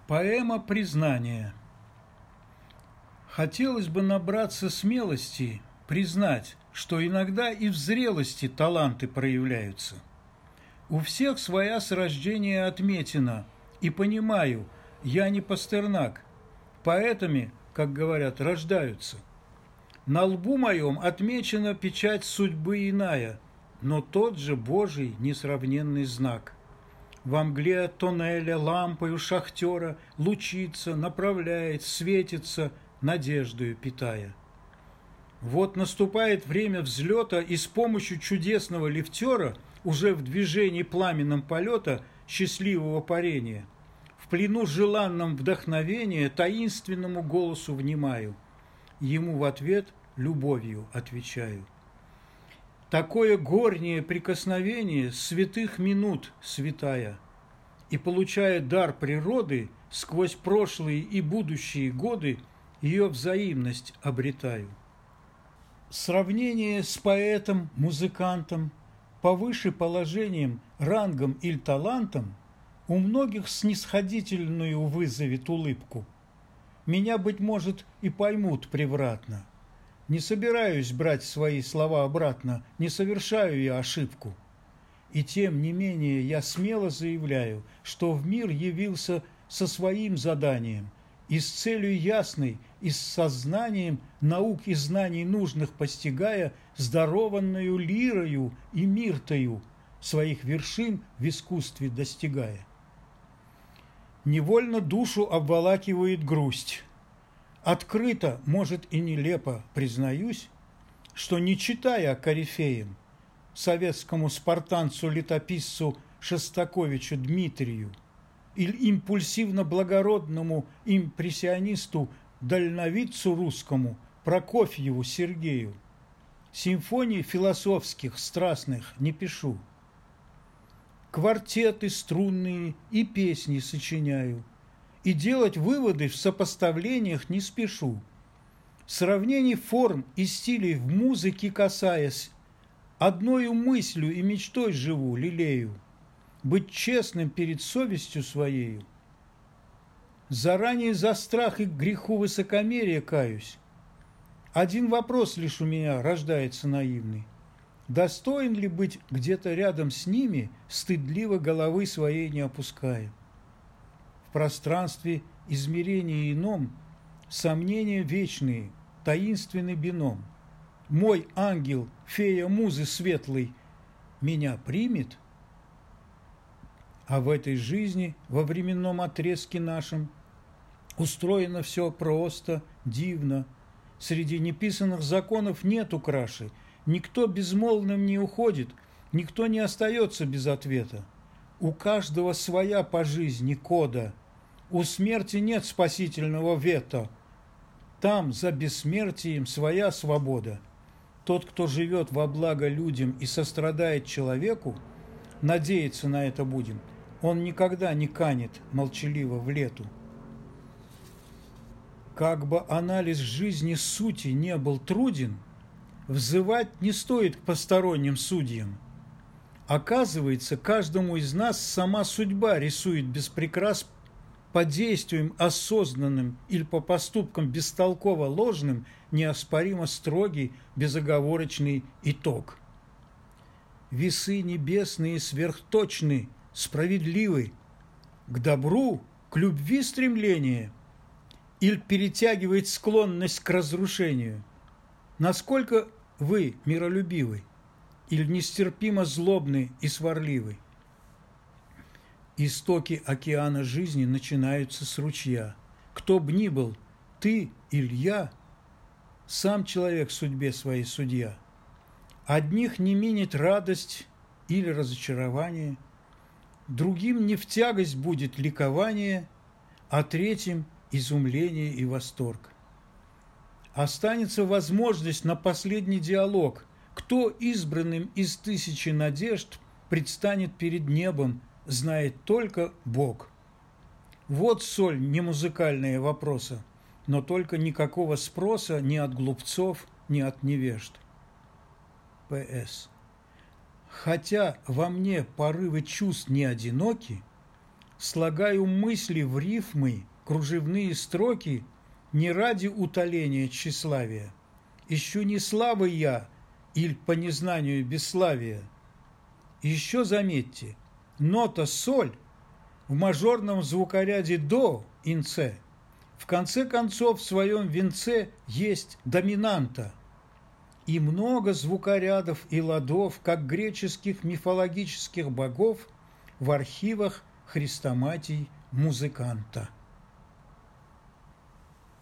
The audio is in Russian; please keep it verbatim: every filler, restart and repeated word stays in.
Поэма «Признание». Хотелось бы набраться смелости, признать, что иногда и в зрелости таланты проявляются. У всех своя с рождения отметина, и понимаю, я не Пастернак, поэтами, как говорят, рождаются. На лбу моем отмечена печать судьбы иная, но тот же Божий несравненный знак. Во мгле тоннеля лампою шахтера лучится, направляет, светится, надеждою питая. Вот наступает время взлета, и с помощью чудесного лифтера уже в движении пламенном полета счастливого парения в плену желанном вдохновения таинственному голосу внимаю. Ему в ответ любовью отвечаю. Такое горнее прикосновение святых минут святая, и, получая дар природы, сквозь прошлые и будущие годы ее взаимность обретаю. Сравнение с поэтом, музыкантом, повыше положением, рангом или талантом у многих снисходительную вызовет улыбку. Меня, быть может, и поймут превратно. Не собираюсь брать свои слова обратно, не совершаю я ошибку. И тем не менее я смело заявляю, что в мир явился со своим заданием и с целью ясной, и с сознанием наук и знаний нужных постигая, здарованную лирою и миртою, своих вершин в искусстве достигая. Невольно душу обволакивает грусть. Открыто, может и нелепо, признаюсь, что, не читая корифеям, советскому спартанцу-летописцу Шостаковичу Дмитрию или импульсивно-благородному импрессионисту-дальновидцу русскому Прокофьеву Сергею, симфоний философских, страстных не пишу. Квартеты струнные и песни сочиняю, и делать выводы в сопоставлениях не спешу. Сравнений форм и стилей в музыке касаясь, одною мыслью и мечтой живу, лелею, быть честным перед совестью своею. Заранее за страх и к греху высокомерия каюсь. Один вопрос лишь у меня рождается наивный. Достоин ли быть где-то рядом с ними, стыдливо головы своей не опуская? В пространстве измерения ином сомнения вечные, таинственный бином. Мой ангел, фея музы светлый, меня примет? А в этой жизни, во временном отрезке нашем, устроено все просто, дивно. Среди неписанных законов нету краши. Никто безмолвным не уходит, никто не остается без ответа. У каждого своя по жизни кода. У смерти нет спасительного вето. Там за бессмертием своя свобода. Тот, кто живет во благо людям и сострадает человеку, надеяться на это будем, он никогда не канет молчаливо в лету. Как бы анализ жизни сути не был труден, взывать не стоит к посторонним судьям. Оказывается, каждому из нас сама судьба рисует без прикрас по действиям осознанным или по поступкам бестолково ложным неоспоримо строгий, безоговорочный итог. Весы небесные сверхточны, справедливы, к добру, к любви стремление или перетягивает склонность к разрушению? Насколько вы миролюбивы или нестерпимо злобны и сварливы? Истоки океана жизни начинаются с ручья. Кто б ни был, ты или я, сам человек судьбе своей судья. Одних не минет радость или разочарование, другим не в тягость будет ликование, а третьим – изумление и восторг. Останется возможность на последний диалог, кто избранным из тысячи надежд предстанет перед небом, знает только Бог. Вот соль не музыкальные вопроса, но только никакого спроса ни от глупцов, ни от невежд. П С Хотя во мне порывы чувств не одиноки, слагаю мысли в рифмы, кружевные строки не ради утоления тщеславия. Ищу не славы я, иль по незнанию бесславия. Еще заметьте, нота соль в мажорном звукоряде до инце в конце концов в своем венце есть доминанта. И много звукорядов и ладов, как греческих мифологических богов, в архивах хрестоматий музыканта.